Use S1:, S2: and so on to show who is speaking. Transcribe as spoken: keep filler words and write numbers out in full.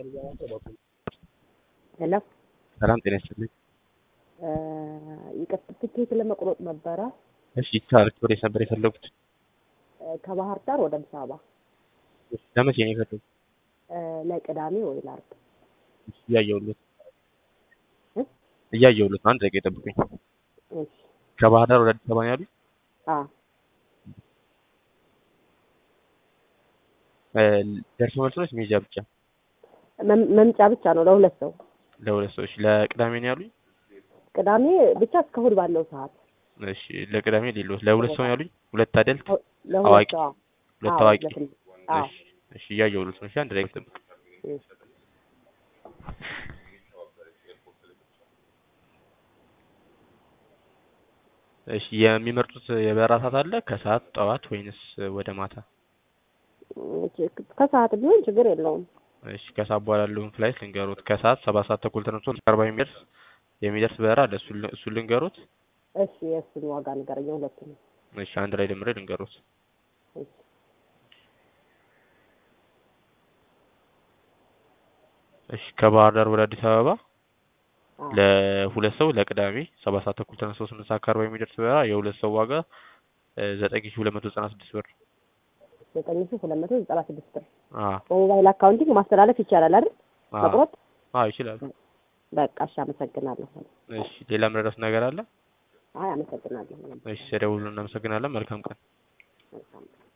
S1: ሄሎ
S2: ሰላም ጤና ይስጥልኝ።
S1: ይቅርታ ትኬት ለመቁረጥ ነበረ።
S2: እሺ ይቻላል። ወደ ነበር የፈለጉት?
S1: ከባህር ዳር ወደ አዲስ አበባ
S2: ለመቼ ነው የፈለጉት?
S1: ለቅዳሜ ወይ ለዓርብ?
S2: እያየሁልዎት
S1: እ
S2: እያየሁልዎት አንድ ደቂቃ ይጠብቁኝ።
S1: እሺ
S2: ከባህር ዳር ወደ አዲስ አበባ ነው ያሉኝ?
S1: አዎ
S2: ደርሶ መልስ ነው መሄጃ ብቻ?
S1: መምጫ ብቻ ነው ለሁለት ሰው።
S2: ለሁለት ሰዎች ለቅዳሜ ነው ያሉኝ?
S1: ቅዳሜ ብቻ እስከ እሑድ ባለው ሰዓት።
S2: እሺ ለቅዳሜ ሌሎት ለሁለት ሰው ነው ያሉኝ? ሁለት አደልት
S1: ለሁለት
S2: አዋቂ
S1: ሰው።
S2: ሁለት
S1: አዎ
S2: አዋቂ።
S1: አዎ
S2: እሺ እሺ እያየሁልዎት ነው። እሺ አንድ ደቂቃ ይጠብቁኝ።
S1: እሺ
S2: እሺ የሚመርጡት የበረራ ሰዓት አለ? ከሰዓት ጠዋት ወይንስ ወደ ማታ?
S1: ከሰዓት ቢሆን ችግር የለውም።
S2: እሺ ከሰዓት በኋላ ያለውን ፍላይት ልንገሮት። ከሰዓት ሰባት ሰዓት ተኩል ተነስቶ አርባ የሚደርስ የሚደርስ በረራ አለ። እሱን እሱን ልንገሮት?
S1: እሺ የእሱን ዋጋ ንገረኝ ሁለቱንም።
S2: እሺ አንድ ላይ ደምሬ ልንገሮት።
S1: እሺ
S2: እሺ ከባህር ዳር ወደ አዲስ አበባ
S1: አዎ
S2: ለሁለት ሰው ለቅዳሜ ሰባት ሰዓት ተኩል ተነስቶ ስምንት ሰዓት ከአርባ የሚደርስ በረራ የሁለት ሰው ዋጋ ዘጠኝ ሺህ ሁለት መቶ ዘጠና ስድስት ብር።
S1: ዘጠኝ ሺህ ሁለት መቶ ዘጠና ስድስት ብር።
S2: አዎ
S1: በሞባይል አካውንቲንግ ማስተላለፍ ይቻላል አይደል? መቁረጥ?
S2: አዎ ይችላል።
S1: በቃ እሺ አመሰግናለሁ።
S2: እሺ ሌላ ምረዳት ነገር አለ?
S1: አይ አመሰግናለሁ።
S2: እሺ ደውሉልን። እናመሰግናለን። መልካም ቀን።
S1: መልካም